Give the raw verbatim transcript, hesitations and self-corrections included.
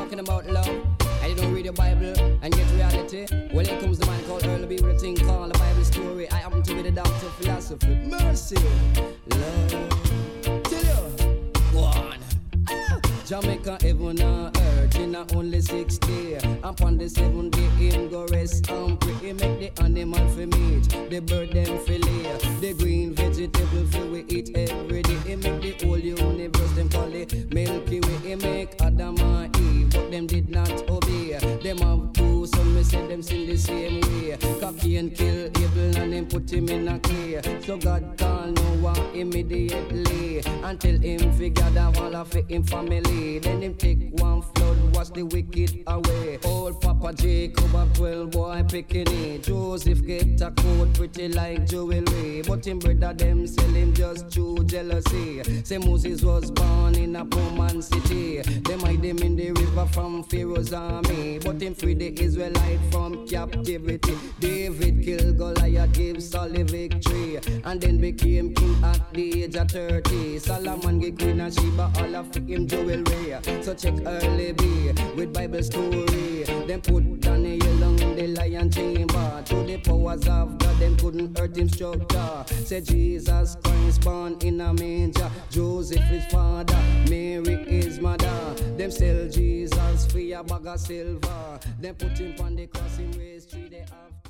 talking about love, and you don't read the Bible and get reality. Well, here comes the man called Earl B with a thing called the Bible story. I happen to be the doctor of philosophy. Mercy, love, tell you, go on. Ah. Jamaica, heaven and earth in a only six day. Upon the seventh day, him go rest and pray. He make the animal for meat, the bird them fillet, the green vegetable for we eat every day. He make the whole universe, them call it Milky Way. He make Adam and Eve, but them did not obey. Them have two, some me say them sin the same way. Cocky and kill Abel and them put him in a clay. So God call Noah immediately and tell him figure that all of him family. Then him take one flood, wash the wicked away. Old Papa Jacob a twelve boy picking it. Joseph get a coat pretty like jewelry, but him brother them sell him just through jealousy. Say Moses was born in a poor man city. Them hide him in the river from Pharaoh's army, but him free the Israelite from captivity. David killed Goliath, gave Saul the victory, and then became king at the age of thirty. Solomon gave Queen of Sheba all of him jewelry. So check Early B with Bible story. Them put Daniel long in the lion chamber. To the powers of God, them couldn't hurt him structure. Say Jesus Christ born in a manger. Joseph his father, Mary his mother. Them sell Jesus for a bag of silver. Them put him on the cross, him raised three day after.